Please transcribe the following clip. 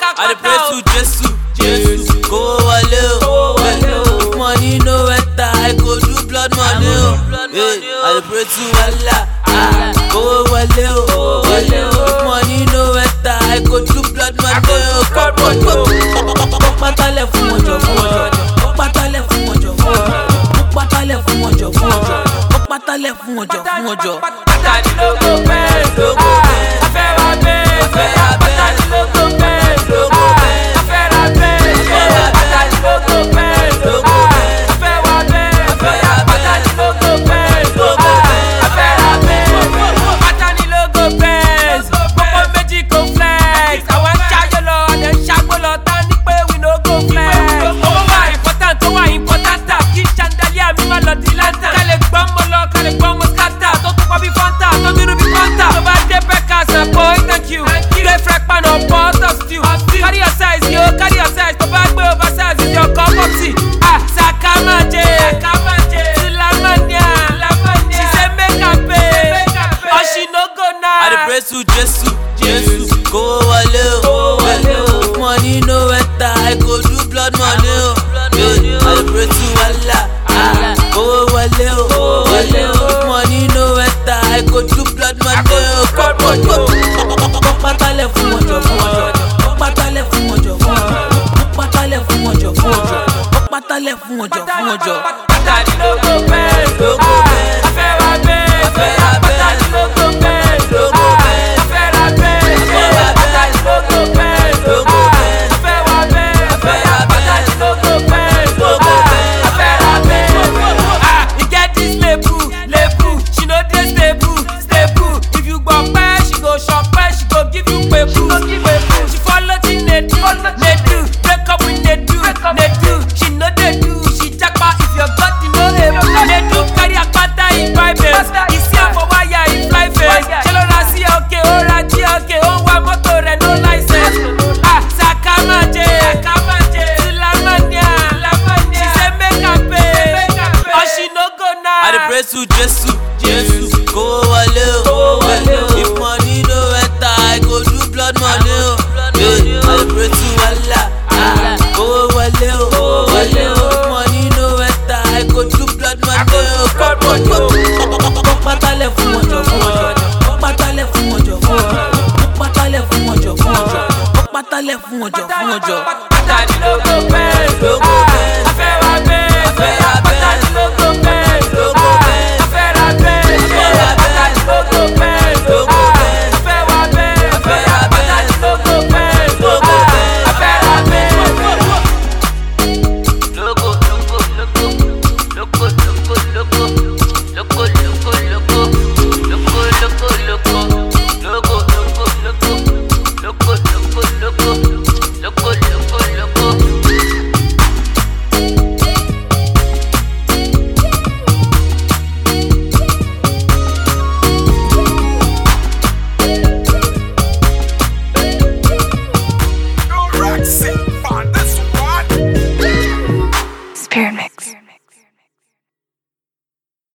I pray to Jesus, go wale o. Money no enter, I go do blood money o. I pray to Allah, go wale o. Money no enter, I go do blood money o. Pátálẹ̀ fún ọjọ́, pátálẹ̀ fún ọjọ́, pátálẹ̀ fún ọjọ́, pátálẹ̀ fún ọjọ́. Pátálẹ̀ lógo bẹ́ẹ̀, afẹ́ ra bẹ́ẹ̀, pátálẹ̀ lógo bẹ́ẹ̀, afẹ́ ra bẹ́ẹ̀, pátálẹ̀ lógo bẹ́ẹ̀, afẹ́ ra bẹ́ẹ̀, pátálẹ̀ lógo bẹ́ẹ̀, afẹ́ ra bẹ́ẹ̀, pátálẹ̀ lógo bẹ́ẹ̀, gbogbo méjì kò flex, àwọn ṣáyé lọ, ọ̀dẹ̀ ṣàgbó lọ, tán ní pé we no go flex. Owó wà important, tó wà important, kí chandelier mi má lọ di lantern. Kálẹ̀ gbọ́n mo lọ, kálẹ̀ gbọ́n mo scatter, tó tó kọ́ bí fanta, tó dúró bí fanta. Tó bá dé Beckers, boy, thank you. Play frack pan or pot of stew. Carry your size, yo, carry your size. Tó bá gbé oversize, it's your cup of tea. Sakamaje, Sulamania, she say make am pay, or she no go now. I pray to Jesus, go wale o. Money no enter, I go do blood money o. I pray to Allah, go wale o. Money no enter, I go do blood money o. Pátálẹ̀ fún ọjọ́, pátálẹ̀ fún ọjọ́, pátálẹ̀ fún ọjọ́, pátálẹ̀ fún ọjọ́. Pátálẹ̀ lógo bẹ́ẹ̀, afẹ́ ra bẹ́ẹ̀, pátálẹ̀ lógo bẹ́ẹ̀, afẹ́ ra bẹ́ẹ̀, pátálẹ̀ lógo bẹ́ẹ̀, afẹ́ ra bẹ́ẹ̀, pátálẹ̀ lógo bẹ́ẹ̀, afẹ́ ra bẹ́ẹ̀. You get this lebu, she no dey stable. If you go pẹ́, she go shop pẹ́, she go give you pepu. She follow the nedu, break up with nedu. She no dey do, she japa if your body no able. Nedu carry akpata in private, he see am for wire in fly face. Ṣé ra sí ọ̀kẹ́, ó ra jí ọ̀kẹ́, ó ń wa mọ́tò rẹ̀ no license. Sakamaje, Sulamania, she say make am pay, or she no go now. I pray to Jesus, go wale o. If money no enter, I go do blood money o. I pray to Allah, go wale o. If money no enter, I go do blood money o. Pátálẹ̀ fún ọjọ́, pátálẹ̀ fún ọjọ́, pátálẹ̀ fún ọjọ́, pátálẹ̀ fún ọjọ́. Pátálẹ̀ lógo bẹ́ẹ̀, afẹ́ ra bẹ́ẹ̀,